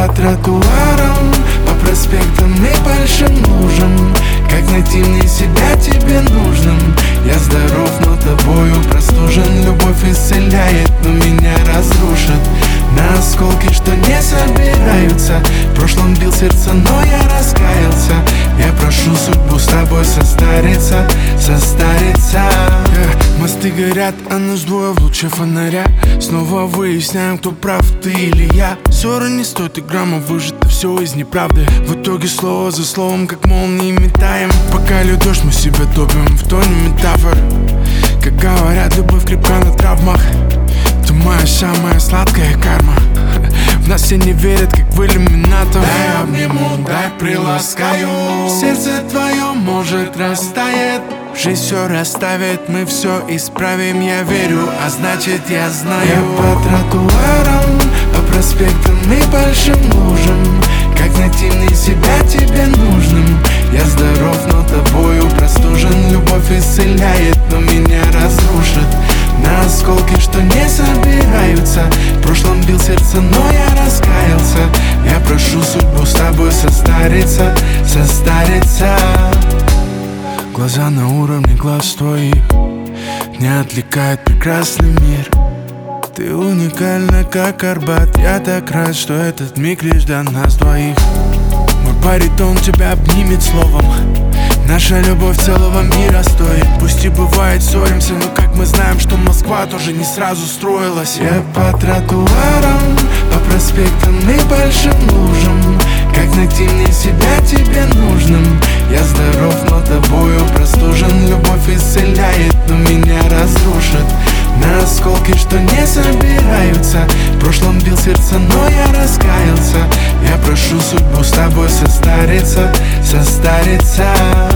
по тротуарам, по проспектам и большим лужам. Как найти мне себя тебе нужным? Я здоров, но тобою простужен. Любовь исцеляет, но меня разрушит на осколки, что не собираются. В прошлом бил сердце, но я раскаялся. Я прошу судьбу с тобой состариться, состариться. Мосты горят, а нас двое в луче фонаря. Снова выясняем, кто прав, ты или я. Ссора не стоит и грамма, выжито все из неправды. В итоге слово за словом, как молнии метаем. Пока льет дождь, мы себя топим в тоне метафор. Как говорят, любовь крепка на травмах. Ты моя самая сладкая карма. В нас все не верят, как в иллюминатор. Дай обниму, дай приласкаю. Сердце твое, может, растает. Жизнь все расставит, мы все исправим. Я верю, а значит я знаю. Я по тротуарам, по проспектам и большим лужам. Как найти мне себя тебе нужным? Я здоров, но тобою простужен. Любовь исцеляет, но меня разрушит на осколки, что не собираются. В прошлом бил сердце, но я раскаялся. Я прошу судьбу с тобой состариться, состариться. Глаза на уровне глаз твоих не отвлекает прекрасный мир. Ты уникальна, как Арбат. Я так рад, что этот миг лишь для нас двоих. Мой баритон тебя обнимет словом. Наша любовь целого мира стоит. Пусть и бывает ссоримся, но как мы знаем, что Москва тоже не сразу строилась. Я по тротуарам, по проспектам и большим лужам. Как найти мне себя тебе нужным? Я здоров, но тобою простужен. Любовь исцеляет, но меня разрушит на осколки, что не собираются. В прошлом бил сердце, но я раскаялся. Я прошу судьбу с тобой состариться, состариться.